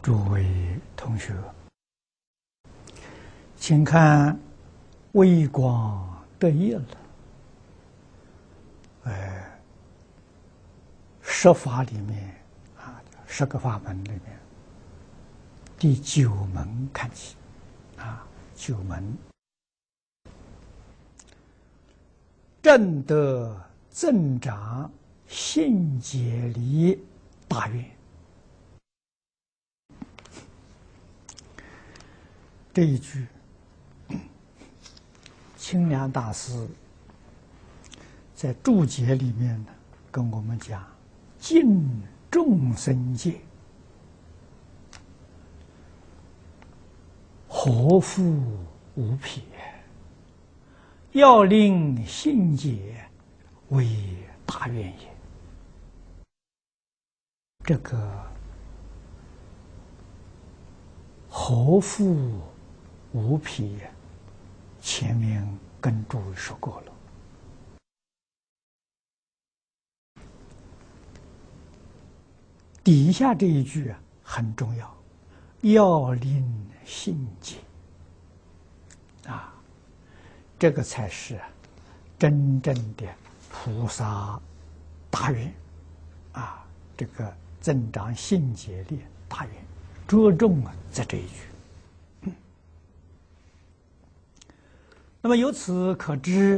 诸位同学，请看微光得业了。十法里面10个法门里面，第9门看起，9门正得增长信解离大愿。这一句，清凉大师在注解里面呢，跟我们讲：尽众生界，何复无撇？要令信解为大愿也。这个何复无撇，前面跟诸位说过了。底下这一句很重要，要令信解这个才是真正的菩萨大愿这个增长信解力大愿，着重在这一句。那么由此可知，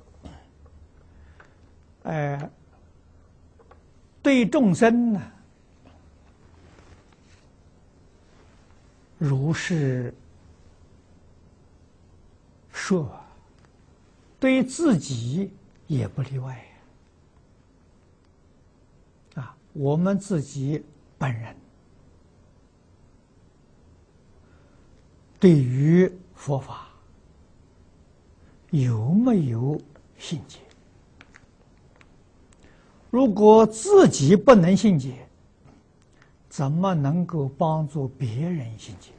对众生呢，如是说，对自己也不例外我们自己本人对于佛法有没有信解？如果自己不能信解，怎么能够帮助别人信解？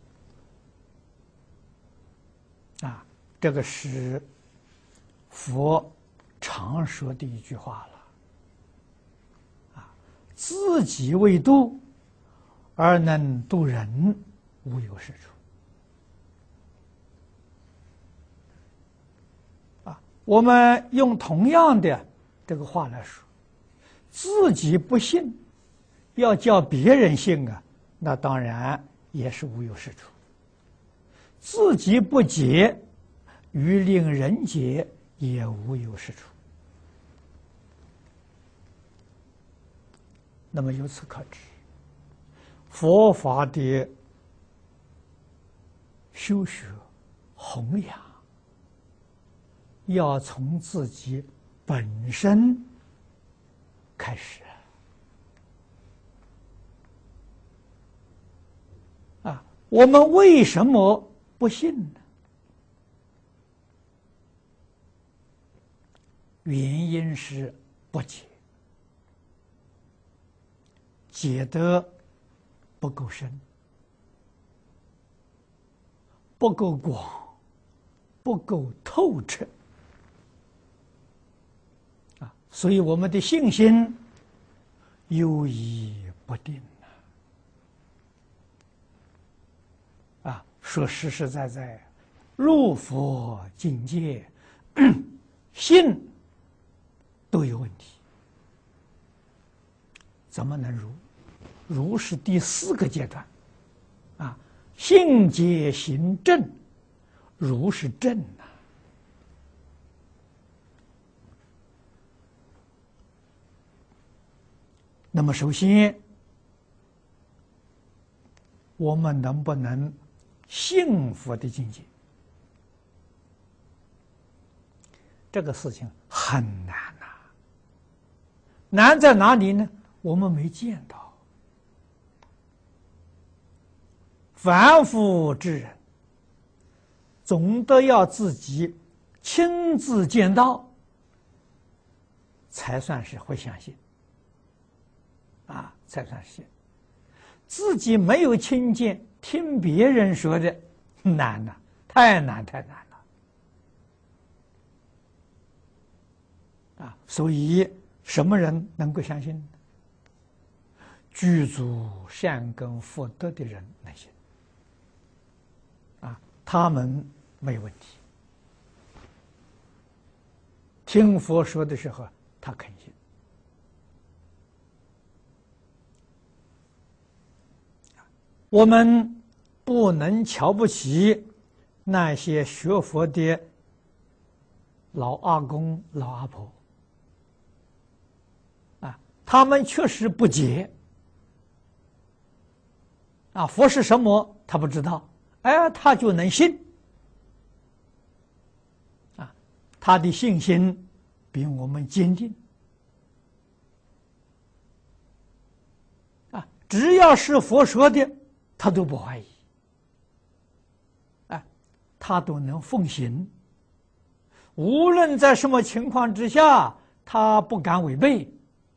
这个是佛常说的一句话了自己为度，而能度人，无有是处。我们用同样的这个话来说，自己不信，要叫别人信那当然也是无有是处。自己不解，欲令人解，也无有是处。那么由此可知，佛法的修学弘扬，要从自己本身开始我们为什么不信呢？原因是不解，解得不够深，不够广，不够透彻所以我们的信心犹疑不定说实实在在入佛境界信都有问题，怎么能如？如是第4个阶段信解行正，如是正那么首先，我们能不能信佛的境界？这个事情很难难在哪里呢？我们没见到。凡夫之人，总得要自己亲自见到，才算是会相信才算是。自己没有亲见，听别人说的难太难了所以什么人能够相信呢？ 具足善根福德的人能信啊，他们没有问题。听佛说的时候，他肯信。我们不能瞧不起那些学佛的老阿公、老阿婆啊，他们确实不解啊，佛是什么他不知道，哎，他就能信啊，他的信心比我们坚定啊，只要是佛说的，他都不怀疑，哎，他都能奉行。无论在什么情况之下，他不敢违背。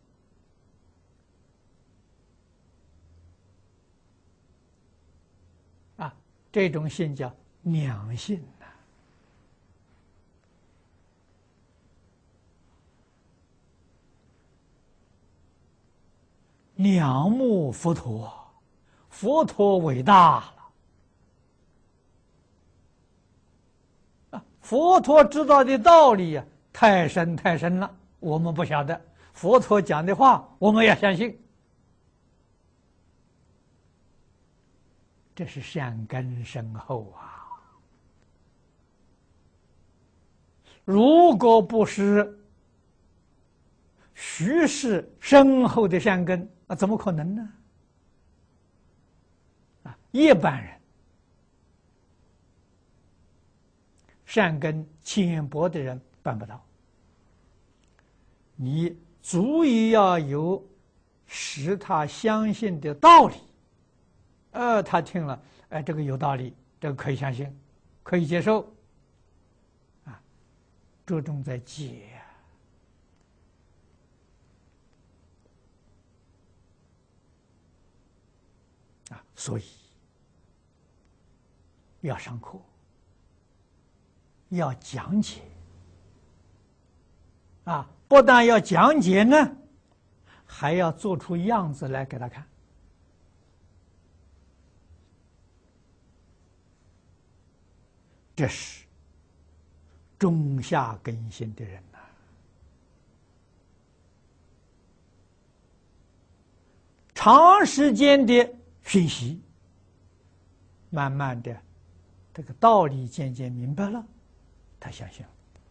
啊，这种信叫良信呐。仰慕佛陀，佛陀伟大了。佛陀知道的道理呀，太深太深了，我们不晓得。佛陀讲的话，我们要相信，这是善根深厚啊。如果不是虚实深厚的善根，啊，怎么可能呢？啊，一般人善根浅薄的人办不到，你足以要有使他相信的道理，他听了，哎，这个有道理，这个可以相信，可以接受，啊，着重在解啊，所以要上课。要讲解啊，不但要讲解呢，还要做出样子来给他看。这是中下根性的人呐，长时间的学习，慢慢的这个道理渐渐明白了，他相信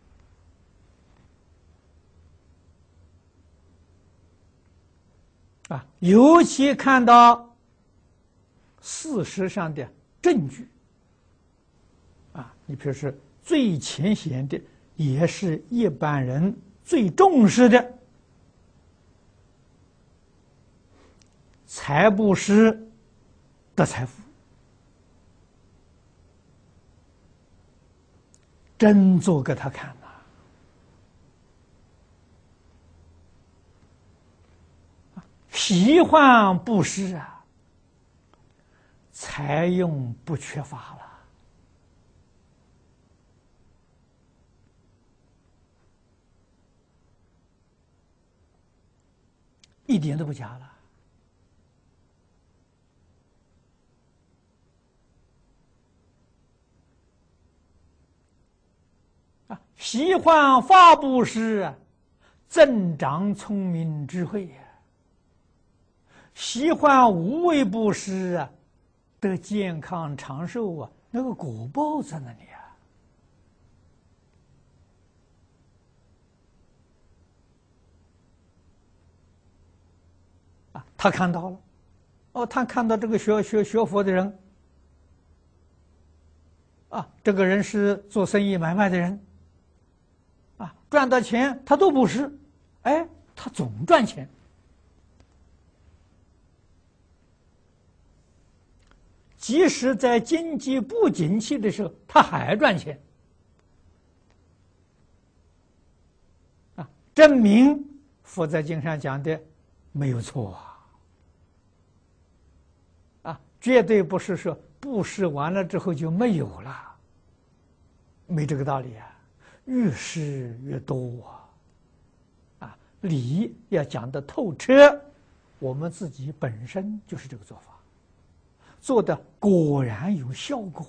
了啊，尤其看到事实上的证据啊，你比如说最浅显的，也是一般人最重视的财布施的财富，真做给他看呐！喜欢布施啊，财用不缺乏了，一点都不假了。喜欢法布施，增长聪明智慧呀；喜欢无为布施啊，得健康长寿啊，那个果报在那里啊！他看到了，哦，他看到这个学佛的人啊，这个人是做生意买卖的人。啊，赚到钱他都不是，哎，他总赚钱。即使在经济不景气的时候，他还赚钱。啊，证明佛在经上讲的没有错啊，绝对不是说布施完了之后就没有了，没这个道理啊。越施越多啊！啊，理要讲得透彻我们自己本身就是这个做法，做的果然有效果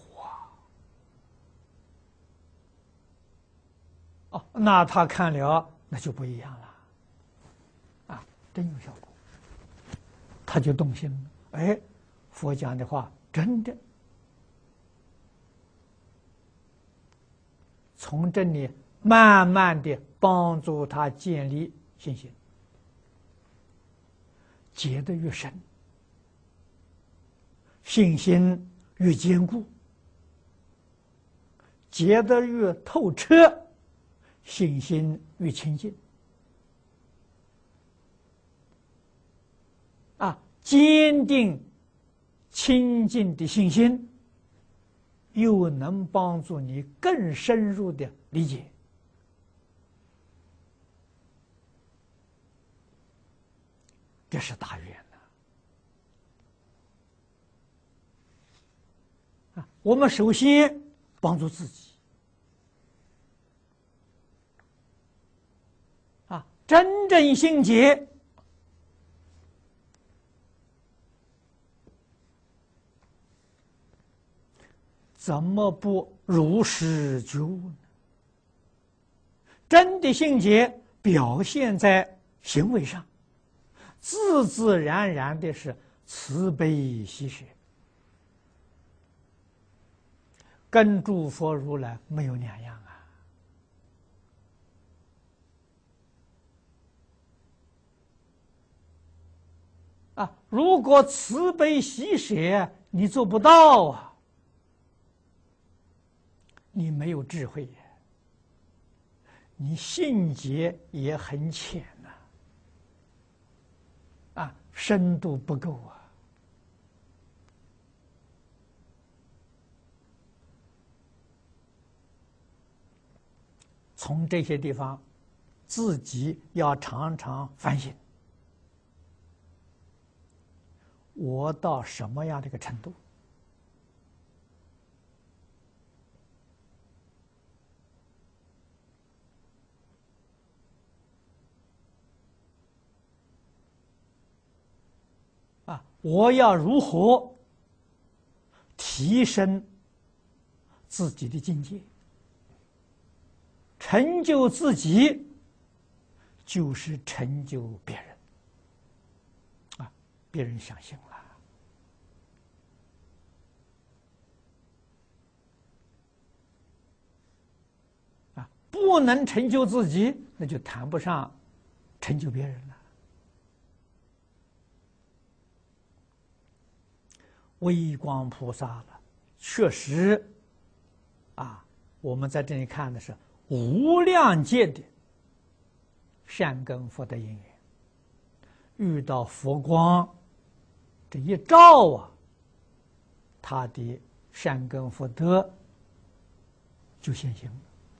啊！哦，那他看了那就不一样了，啊，真有效果，他就动心了。哎，佛讲的话真的从这里慢慢的帮助他建立信心，结得越深，信心越坚固，结得越透彻，信心越清净。啊，坚定清净的信心，又能帮助你更深入的理解。这是大愿呐！我们首先帮助自己，真正心结，怎么不如实觉悟呢？真的心结表现在行为上，自自然然的是慈悲喜舍，跟诸佛如来没有两样啊！如果慈悲喜舍你做不到啊，你没有智慧，你信解也很浅呐，深度不够从这些地方，自己要常常反省，我到什么样的一个程度？我要如何提升自己的境界？成就自己，就是成就别人。别人相信了。不能成就自己，那就谈不上成就别人了。微光菩萨了，确实，我们在这里看的是无量界的善根福德因缘，遇到佛光这一照他的善根福德就现行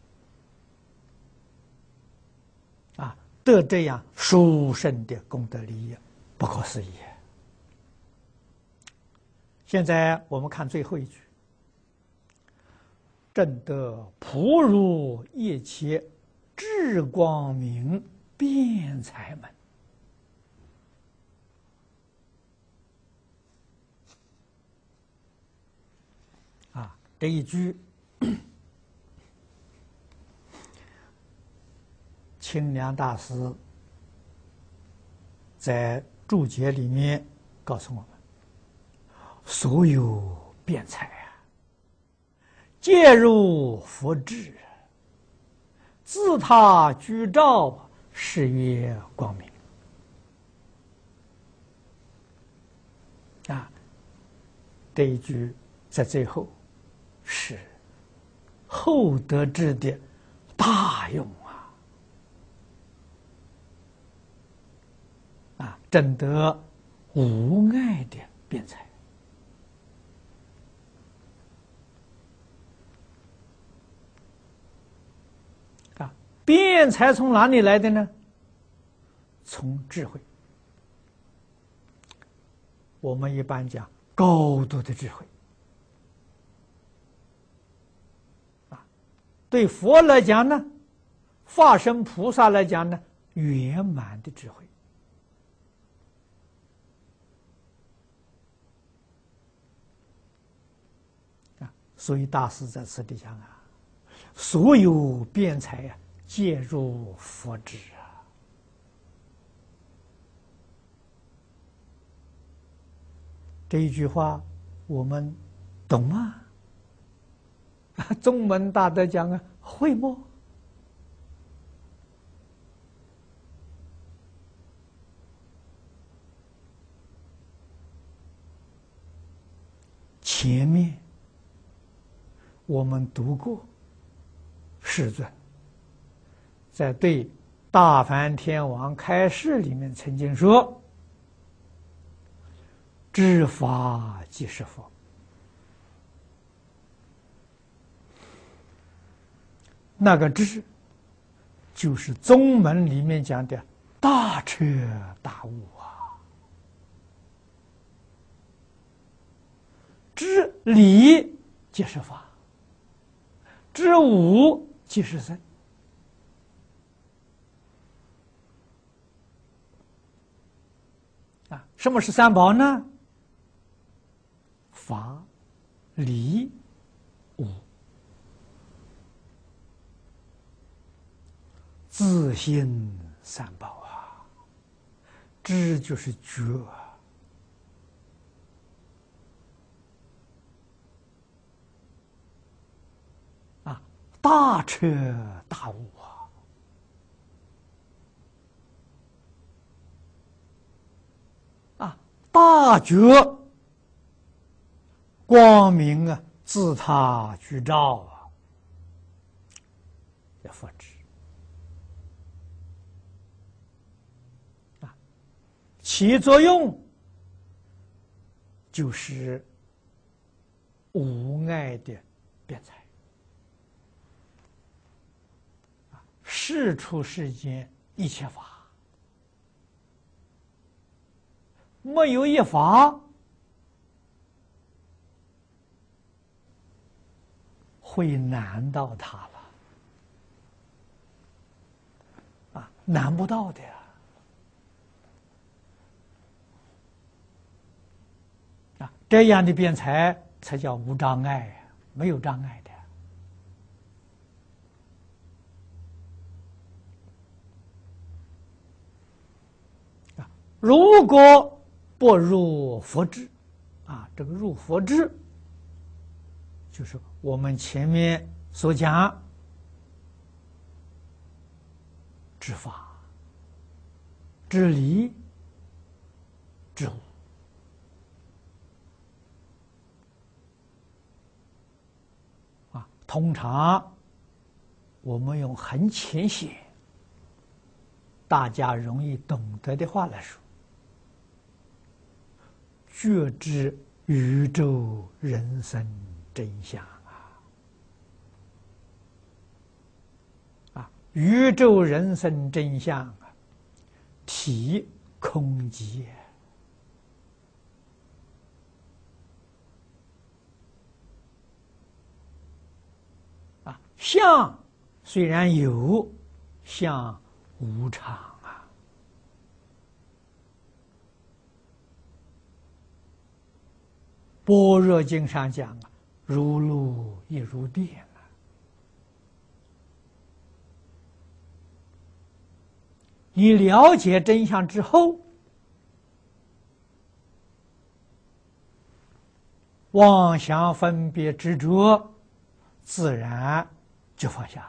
了，得这样殊胜的功德利益，不可思议。现在我们看最后一句：正得普如一切智光明辩才门。这一句，清凉大师在注解里面告诉我们，所有辩才皆入佛智，自他居照，是曰光明。这一句在最后是厚德智的大用证得无碍的辩才。辩才从哪里来的呢？从智慧。我们一般讲高度的智慧。对佛来讲呢，化身菩萨来讲呢，圆满的智慧。 所以大师在此地讲啊，所有辩才啊，皆入佛智啊。这一句话我们懂吗？宗门大德讲啊，会么？前面我们读过，世尊在对大梵天王开示里面曾经说：“知法即是佛。”那个知，就是宗门里面讲的大彻大悟啊。知理即是法，知无即是身。啊，什么是三宝呢？法、理、无。自性三宝啊，知就是觉啊，大彻大悟啊，大觉光明啊，自他具照啊，叫佛知。起作用就是无碍的辩才，事出世间一切法，没有一法会难到他了，啊，难不到的呀。这样的辩才才叫无障碍，没有障碍的。如果不入佛智，啊，这个入佛智，就是我们前面所讲知法、知理、知无。通常我们用很浅显、大家容易懂得的话来说，觉知宇宙人生真相啊！宇宙人生真相啊，体空寂。相虽然有，相无常啊。般若经上讲啊，如露亦如电啊。你了解真相之后，妄想分别执着，自然就放下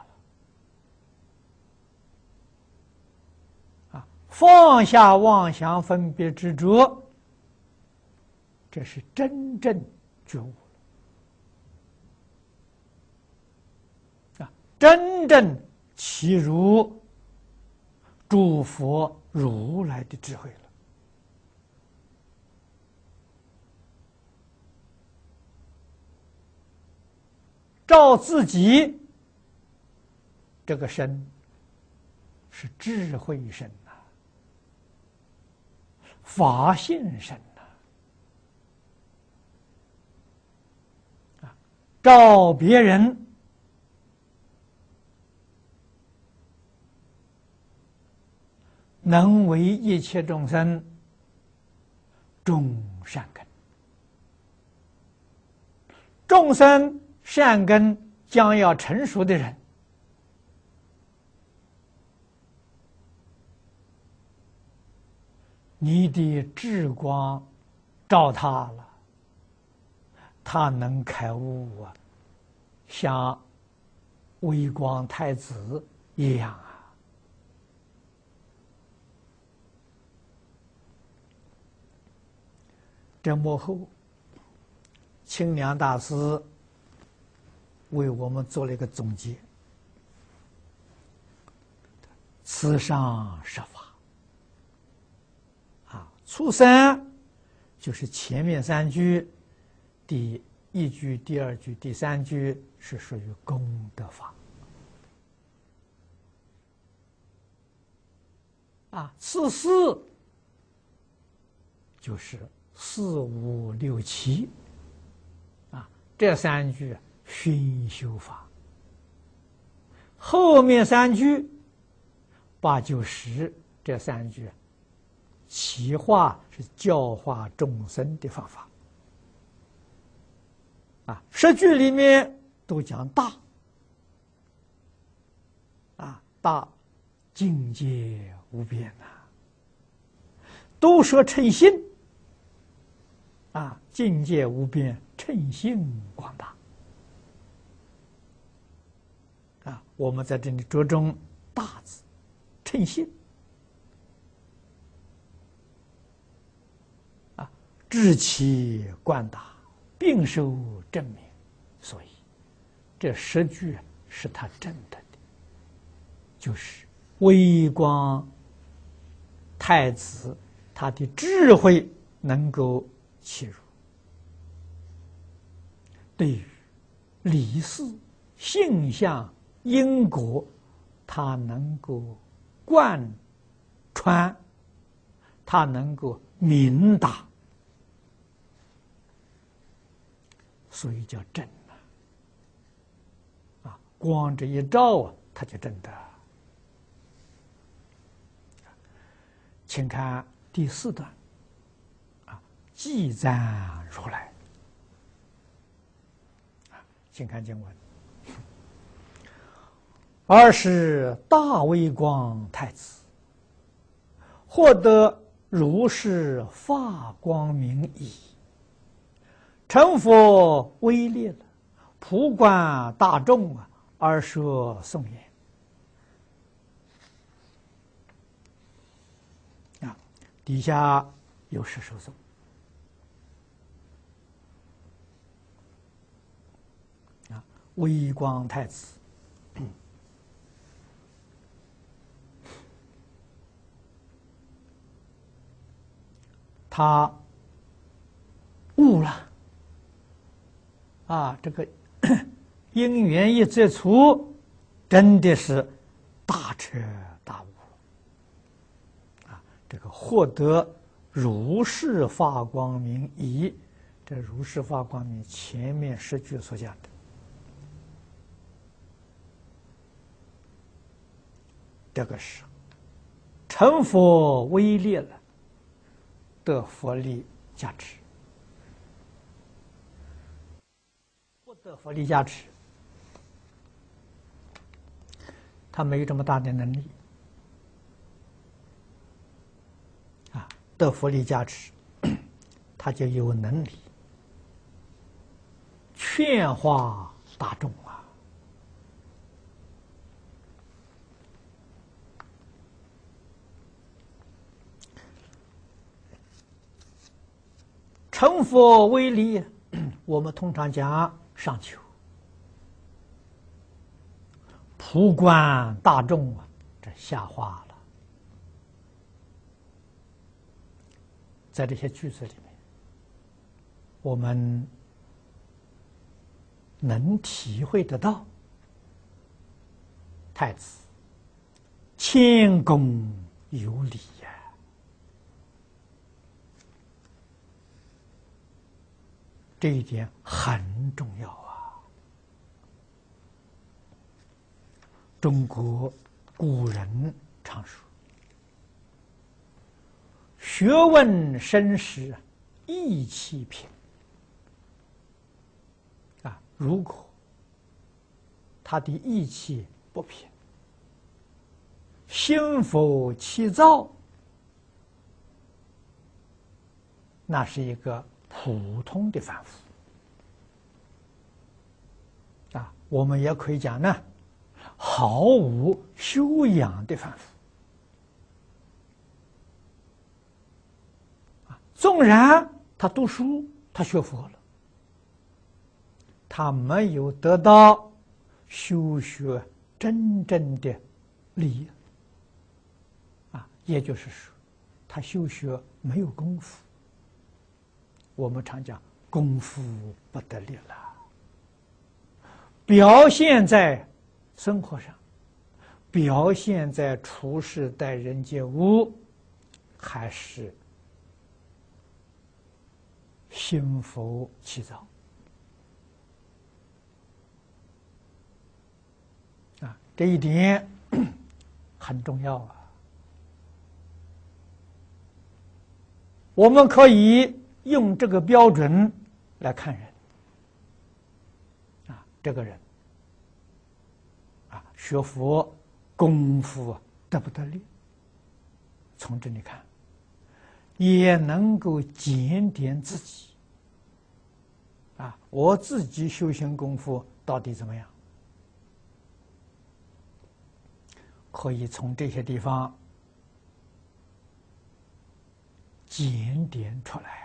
了。啊，放下妄想分别执着，这是真正觉悟了。啊，真正契入诸佛如来的智慧了。照自己这个身是智慧身呐，法性身呐，照别人能为一切众生种善根，众生善根将要成熟的人，你的智光照他了，他能开悟啊，像微光太子一样啊。这幕后，清凉大师为我们做了一个总结：此上设法啊，初三就是前面三句，第一句、第二句、第三句是属于功德法啊，次四就是四五六七啊，这三句熏修法，后面三句八九十这三句其化是教化众生的方法啊，十句里面都讲大啊，大境界无边呐，都说称心啊，境界无边，称性广大啊，我们在这里着重大字，称性啊，知其贯达，并受证明，所以这十句是他证得的，就是微光太子他的智慧能够切入，对于理事、性相、因果，他能够贯穿，他能够明达，所以叫正啊！光这一照啊，他就正得。请看第四段啊，寂赞如来啊，请看经文。尔时大微光太子获得如是法光明矣，成佛威烈了，普观大众啊，而说颂言啊，底下有十首颂啊，微光太子。他悟了啊，这个因缘一切除，真的是大彻大悟啊！这个获得如是法光明矣，这如是法光明前面十句所讲的，这个是成佛威烈了，得佛力加持，不得佛力加持，他没有这么大的能力啊。得佛力加持，他就有能力劝化大众啊。成佛威力，我们通常讲上求，普观大众啊，这下化了。在这些句子里面，我们能体会得到太子谦恭有礼呀。这一点很重要啊！中国古人常说：“学问深时，意气平。”啊，如果他的意气不平，心浮气躁，那是一个普通的凡夫啊。我们也可以讲呢，毫无修养的凡夫啊。纵然他读书，他学佛了，他没有得到修学真正的利益啊，也就是说，他修学没有功夫。我们常讲功夫不得力了，表现在生活上，表现在处事待人接物，还是心浮气躁啊，这一点很重要啊。我们可以用这个标准来看人啊，这个人啊，学佛功夫得不得力？从这里看，也能够检点自己啊，我自己修行功夫到底怎么样？可以从这些地方检点出来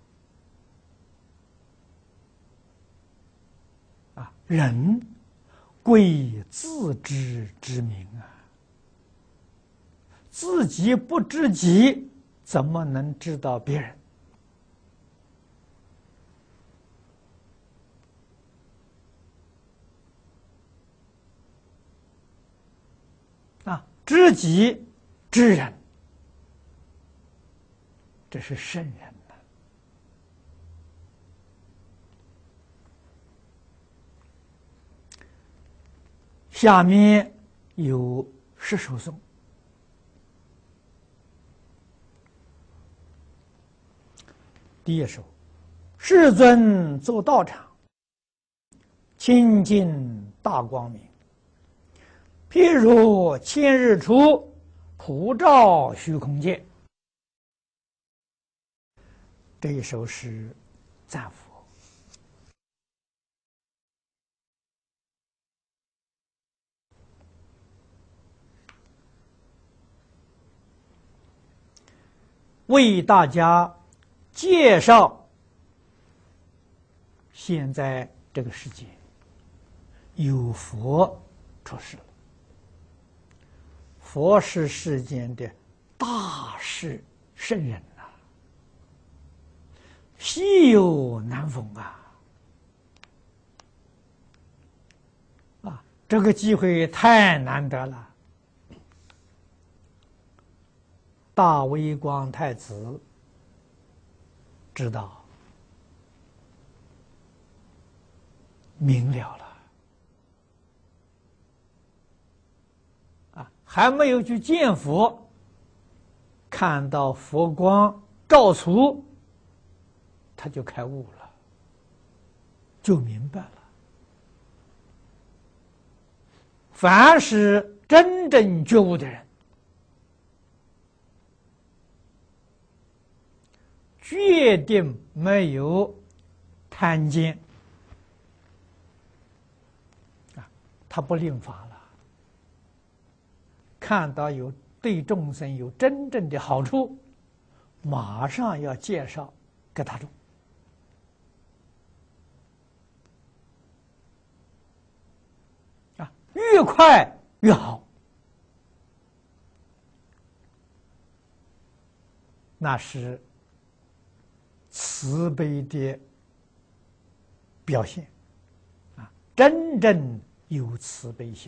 啊！人贵自知之明啊，自己不知己，怎么能知道别人？啊，知己知人，这是圣人呐。下面有10首颂。第一首：世尊走道场，清净大光明，譬如千日出，普照虚空界。这一首是赞佛。为大家介绍现在这个世界有佛出世了，佛是世间的大士圣人呐，稀有难逢啊！这个机会太难得了。大微光太子知道明了了啊，还没有去见佛，看到佛光照出，他就开悟了，就明白了。凡是真正觉悟的人，决定没有贪见啊，他不吝乏了。看到有对众生有真正的好处，马上要介绍给大众啊，越快越好。那是慈悲的表现啊，真正有慈悲心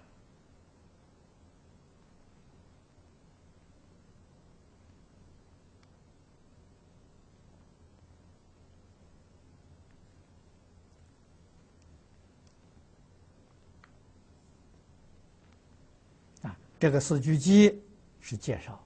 啊。这个四句偈是介绍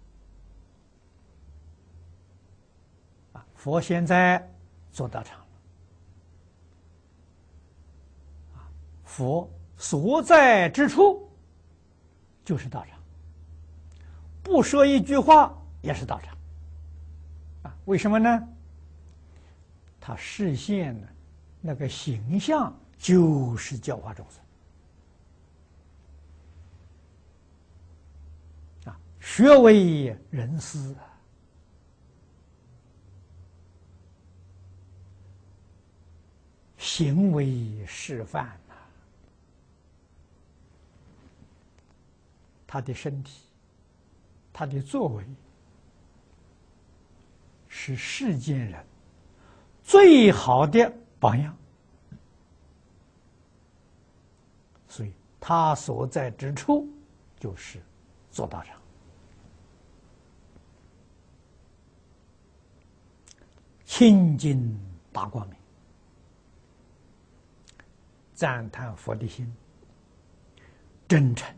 啊，佛现在做道场了啊，佛所在之处就是道场，不说一句话也是道场。为什么呢？他示现的那个形象就是教化众生。学为人师，行为示范呐。他的身体，他的作为，是世间人最好的榜样。所以他所在之处就是做道场。清净大光明，赞叹佛的心真诚，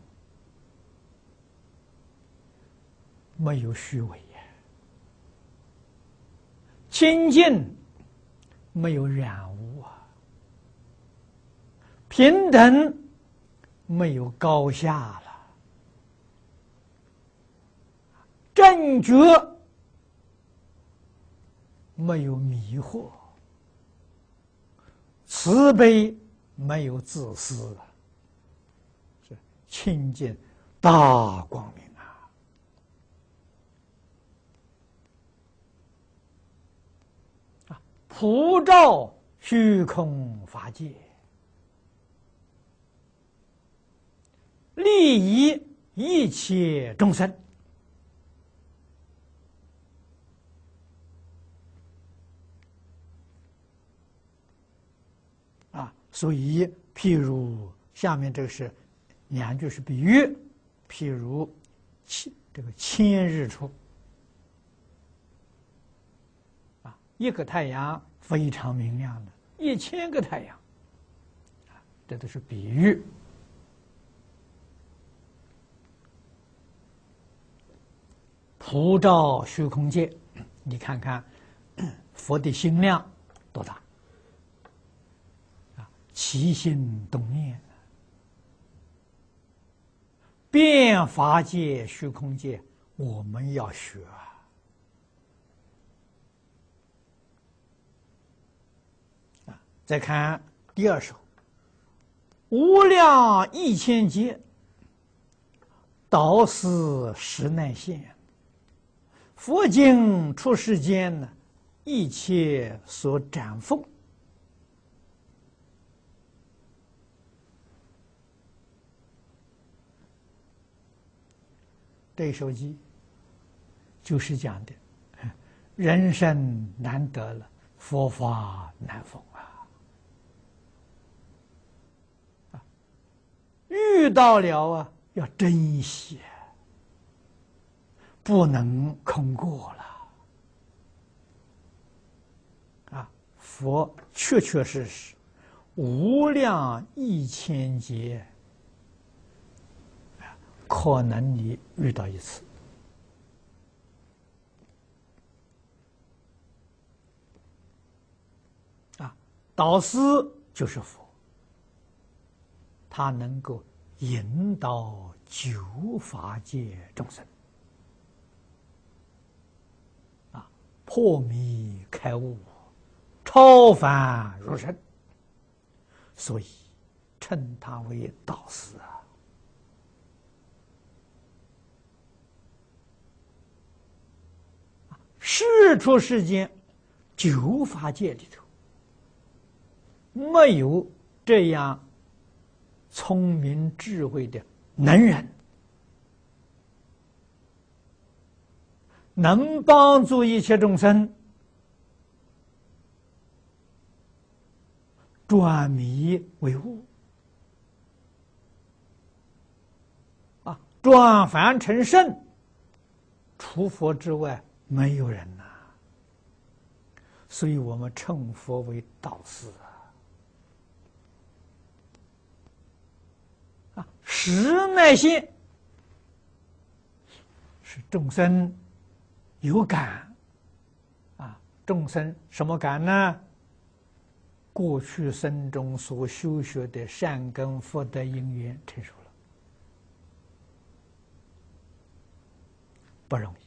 没有虚伪呀；清净，没有染污啊；平等，没有高下了；正觉，没有迷惑；慈悲，没有自私，是清净大光明啊！普照虚空法界，利益一切众生。所以，譬如下面这个是两句是比喻，譬如这个千日出一个太阳非常明亮的，1000个太阳这都是比喻。普照虚空界，你看看佛的心量多大，起心动念，遍法界虚空界，我们要学再看第二首，无量亿千劫，导师实难现。佛经出世间呢，一切所展奉。这一首偈就是讲的人生难得了，佛法难逢遇到了要珍惜，不能空过了佛确确实实无量亿千劫，可能你遇到一次导师就是佛，他能够引导九法界众生破迷开悟，超凡入圣，所以称他为导师世出世间九法界里头，没有这样聪明智慧的能人，能帮助一切众生转迷为悟转凡成圣，除佛之外没有人所以我们称佛为导师实耐性是众生有感众生什么感呢？ 过去生中所修学的善根福德因缘成熟了，不容易。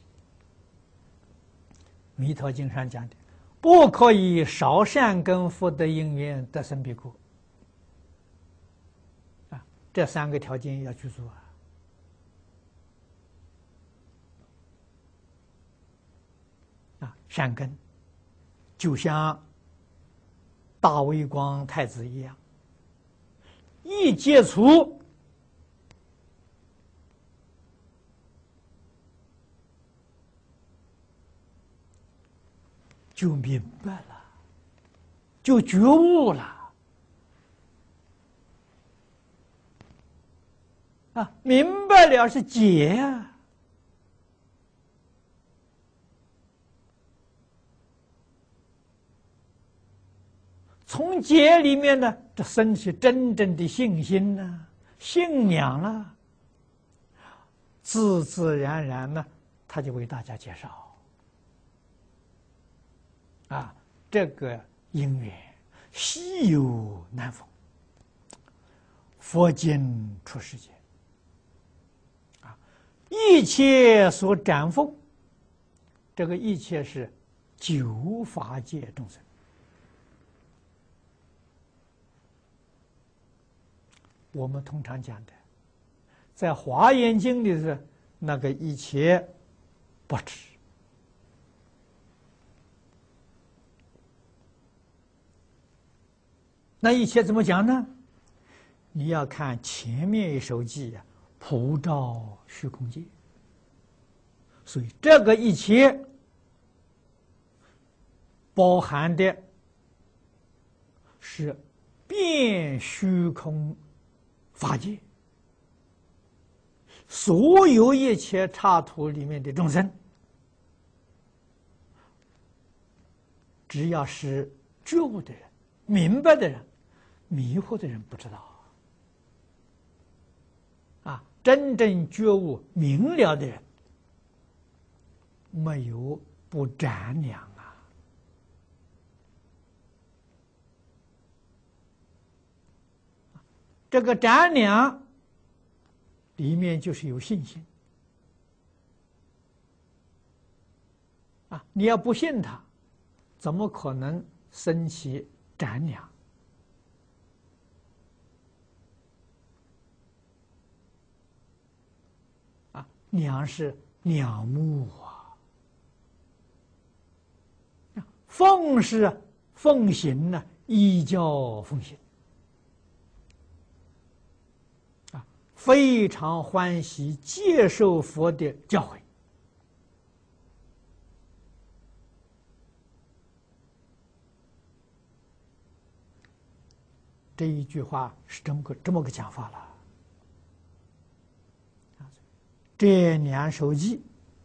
弥陀经上讲的，不可以少善根福德因缘得生彼国。啊，这3个条件要去做啊！善根，就像大微光太子一样，一接触就明白了，就觉悟了啊！明白了是解呀。从解里面呢，这生起真正的信心呢，信仰了，自自然然呢，他就为大家介绍啊，这个因缘稀有难逢，佛经出世间啊，一切所展奉，这个一切是九法界众生。我们通常讲的，在《华严经》里是那个一切不止。那一切怎么讲呢？你要看前面一首偈呀，普照虚空界。所以这个一切包含的是遍虚空法界，所有一切刹土里面的众生，只要是觉悟的人、明白的人，迷惑的人不知道啊。真正觉悟明了的人，没有不瞻量啊。这个瞻量里面就是有信心啊！你要不信他，怎么可能生起瞻量啊？量是仰慕啊，奉是奉行呢，依教奉行。非常欢喜接受佛的教诲，这一句话是这么个讲法了。这2首偈，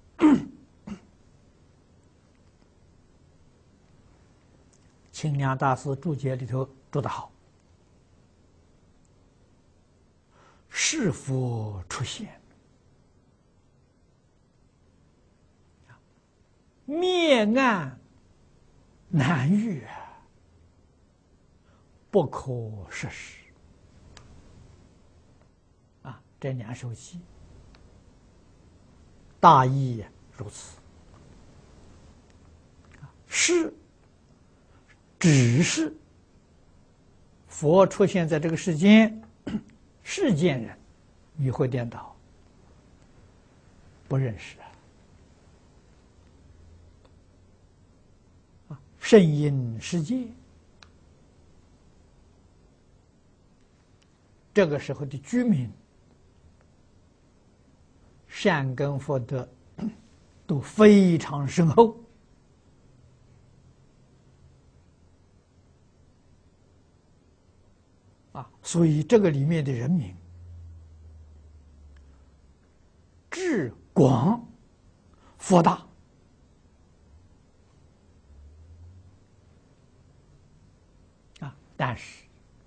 清凉大师注解里头注得好。是佛出现，灭暗难遇，不可实施。啊，这2首偈大意如此。是只是佛出现在这个世间，世间人迷惑颠倒，不认识啊！圣因世界，这个时候的居民，善根福德都非常深厚啊，所以这个里面的人民智广福大啊，但是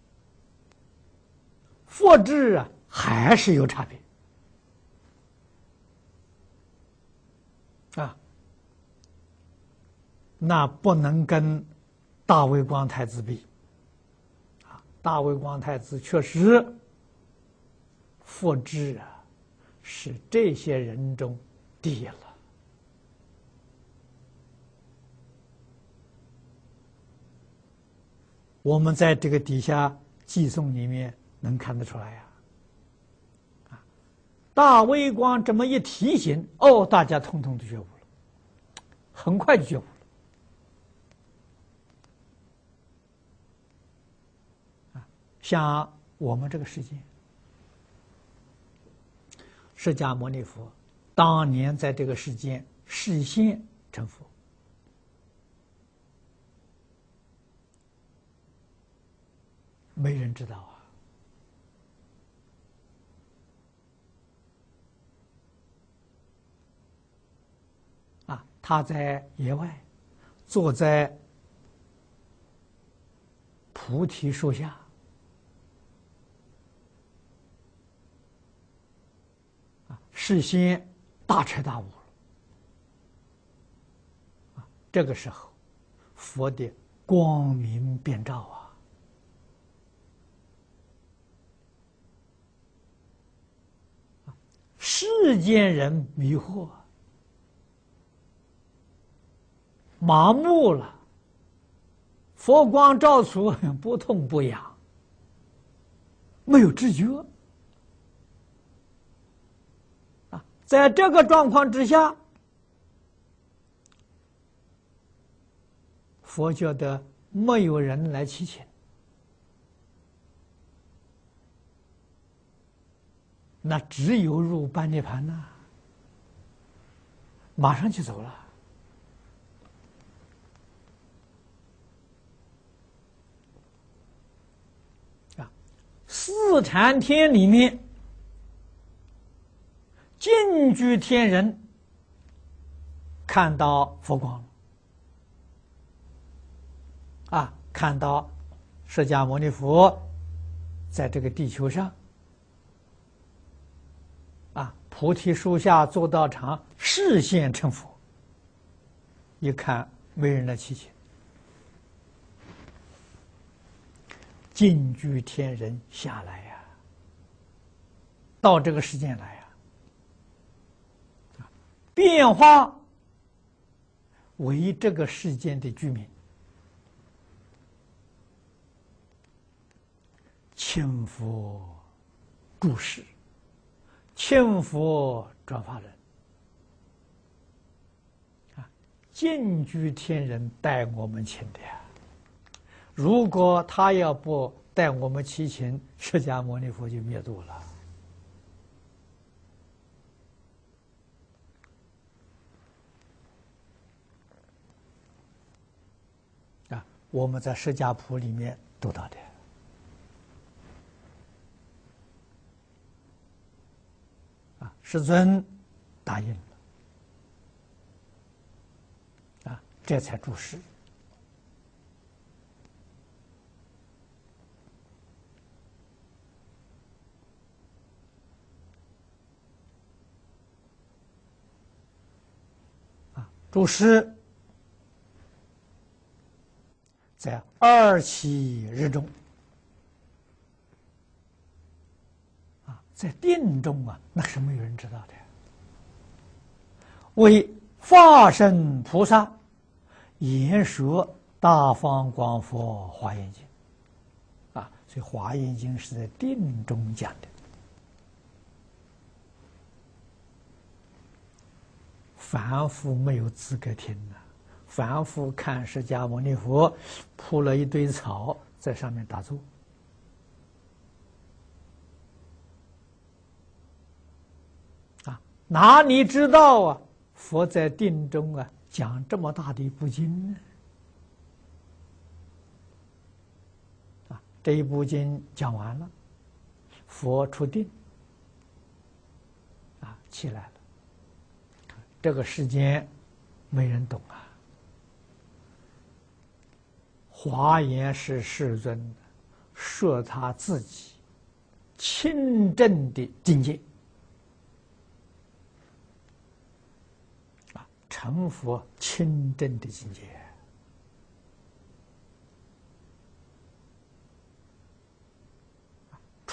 福智啊还是有差别啊，那不能跟大微光太子比大慧光太子确实佛智是这些人中第一了。我们在这个底下寄送里面能看得出来呀。大微光这么一提醒，大家统统都觉悟了，很快就觉悟了。像我们这个世界，释迦牟尼佛当年在这个世间示现成佛，没人知道他在野外，坐在菩提树下，事先大彻大悟了。这个时候，佛的光明遍照世间人迷惑，麻木了，佛光照出，不痛不痒，没有知觉在这个状况之下，佛觉得没有人来祈请，那只有入般涅盘呐，马上就走了。四禅天里面，净居天人看到佛光了，看到释迦牟尼佛在这个地球上，菩提树下做道场，示现成佛。一看没人来祈请，净居天人下来到这个世间来变化为这个世间的居民，请佛住世，请佛转法轮净居天人带我们请的如果他要不带我们祈请，释迦牟尼佛就灭度了。我们在释迦谱里面读到的世尊答应了这才住世。住世在27日中在定中那是没有人知道的。为法身菩萨言说大方广佛华严经所以华严经是在定中讲的。凡夫没有资格听凡夫看释迦牟尼佛铺了一堆草在上面打坐哪里知道佛在定中讲这么大的一部经呢？这一部经讲完了，佛出定起来了。这个世间没人懂华严是世尊说他自己亲证的境界成佛亲证的境界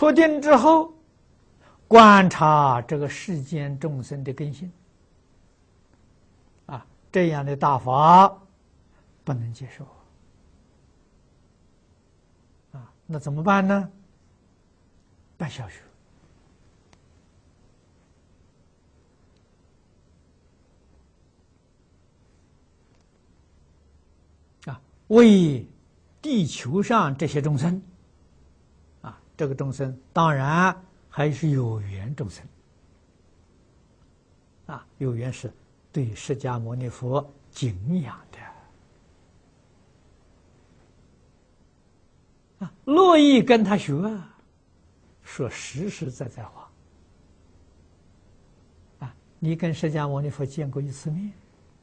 出定之后，观察这个世间众生的根性，这样的大法不能接受那怎么办呢？办小学为地球上这些众生这个众生当然还是有缘众生有缘是对释迦牟尼佛敬仰的乐意跟他学说实实在在话你跟释迦牟尼佛见过一次面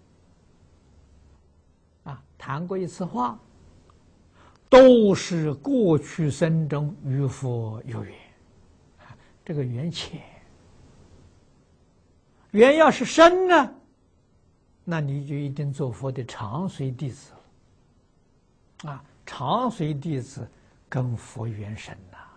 谈过一次话，都是过去生中与佛有缘，这个缘浅，缘要是深呢，那你就一定做佛的长随弟子了长随弟子跟佛缘深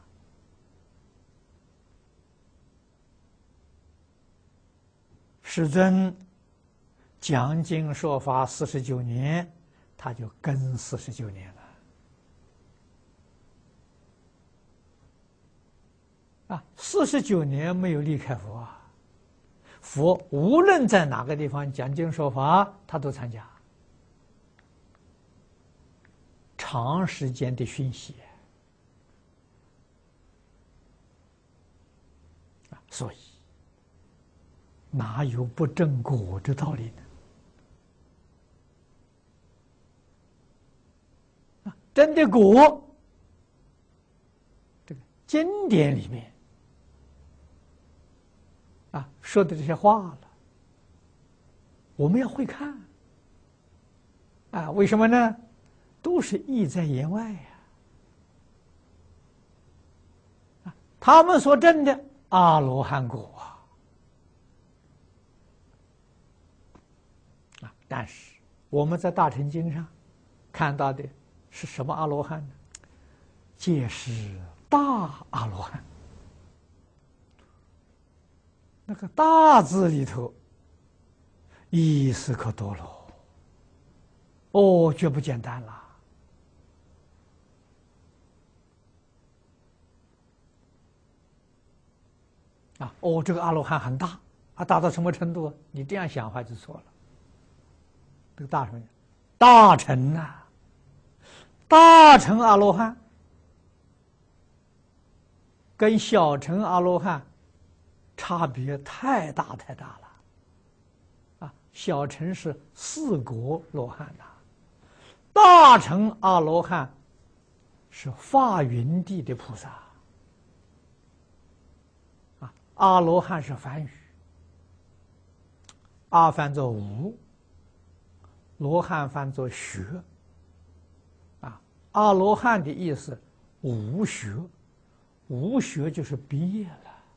世尊讲经说法49年，他就跟49年了49年没有离开佛佛无论在哪个地方讲经说法，他都参加，长时间的熏习所以哪有不正果的道理呢？真的果，这个经典里面说的这些话了，我们要会看为什么呢？都是意在言外他们所证的阿罗汉果但是我们在大乘经上看到的是什么阿罗汉呢？皆是大阿罗汉。那个大字里头意思可多了绝不简单了这个阿罗汉很大大到什么程度？你这样想的话就错了。这个大什么？大乘大乘阿罗汉跟小乘阿罗汉差别太大了小乘是4果罗汉大乘阿罗汉是法云地的菩萨阿罗汉是梵语，阿翻作无，罗汉翻作学阿罗汉的意思无学，无学就是毕业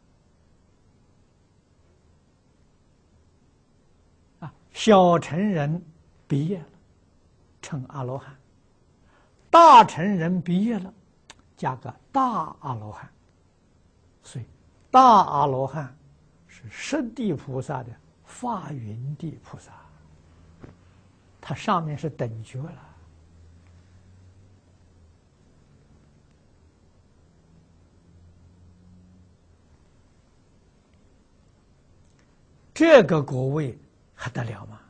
了小乘人毕业了成阿罗汉，大乘人毕业了加个大阿罗汉，所以大阿罗汉是十地菩萨的法云地菩萨，它上面是等觉了这个果位还得了吗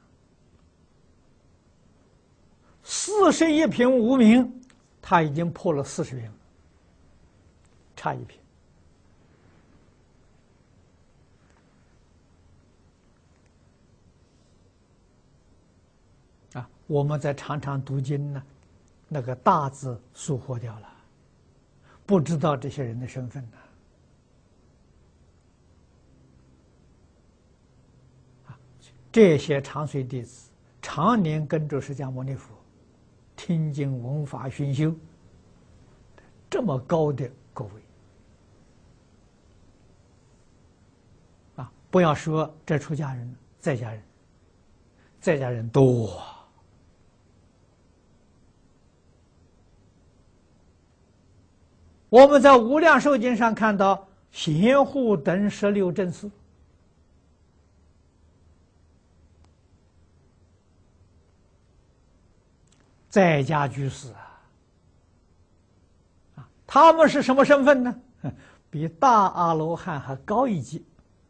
？41品无名，他已经破了40品了，差1品。我们在常常读经呢，那个大字疏忽掉了，不知道这些人的身份呢。这些长随弟子常年跟着释迦牟尼佛听经闻法熏修，这么高的果位不要说这出家人，在家人多我们在《无量寿经》上看到贤护等16正士，在家居士他们是什么身份呢？比大阿罗汉还高一级，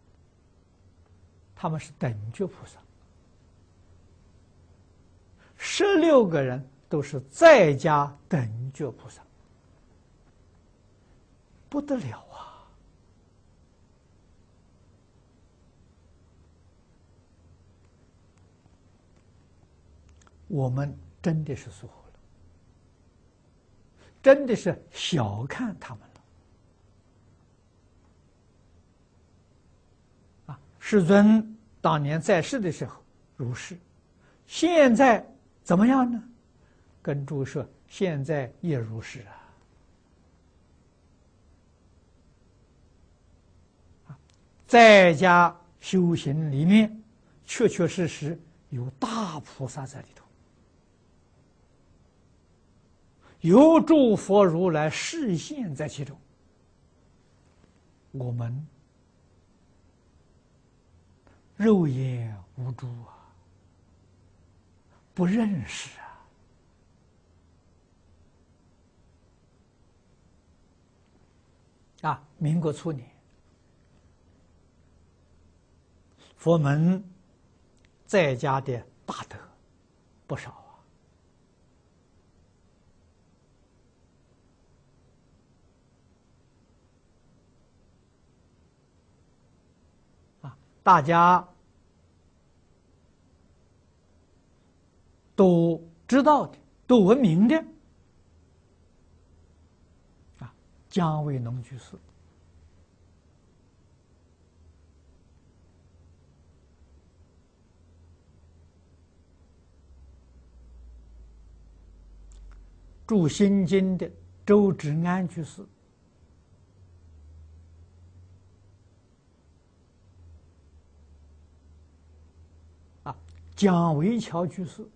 他们是等觉菩萨。16个人都是在家等觉菩萨，不得了啊！我们真的是疏忽了，真的是小看他们了。世尊当年在世的时候如是，现在怎么样呢？跟诸位说，现在也如是在家修行里面，确确实实有大菩萨在里头，有诸佛如来示现在其中。我们肉眼无珠不认识民国初年，佛门在家的大德不少大家都知道的，都闻名的姜维农居士，住新津的周志安居士，蒋维桥居士，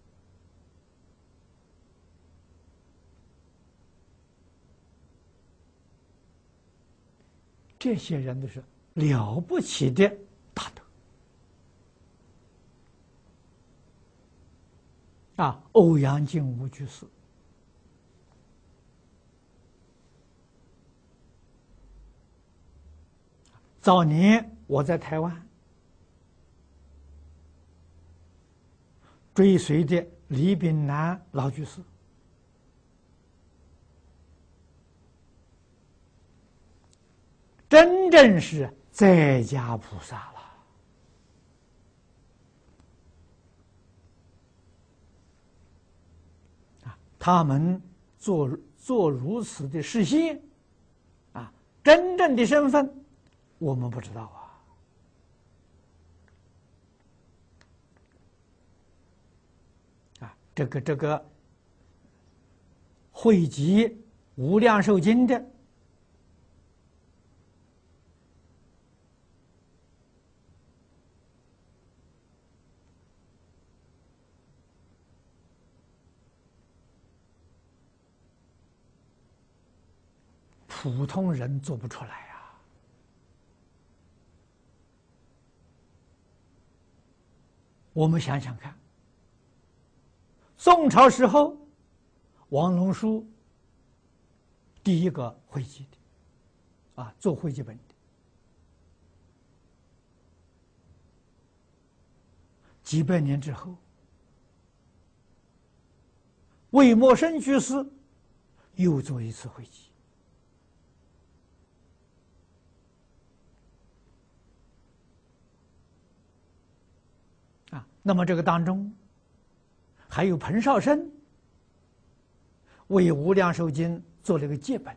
这些人都是了不起的大德欧阳靖无居士，早年我在台湾追随的李炳南老居士，真正是在家菩萨了他们做如此的示现真正的身份我们不知道这个汇集《无量寿经》的普通人做不出来我们想想看，宋朝时候，王龙书第一个汇集的做汇集本的，几百年之后，魏默生居士又做一次汇集那么这个当中还有彭绍生为《无量寿经》做了一个戒本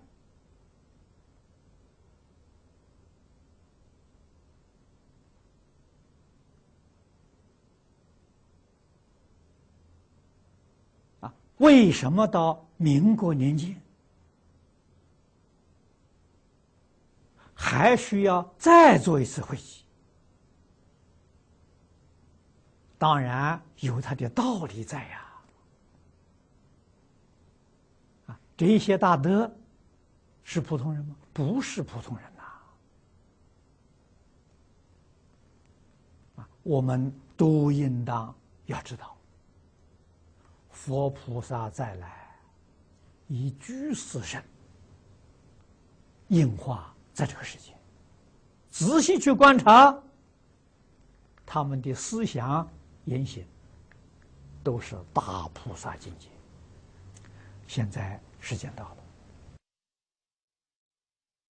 为什么到民国年间还需要再做一次汇集？当然有它的道理在这些大德是普通人吗？不是普通人呐！我们都应当要知道，佛菩萨再来，以居士身应化在这个世界，仔细去观察他们的思想言行，都是大菩萨境界。现在时间到了。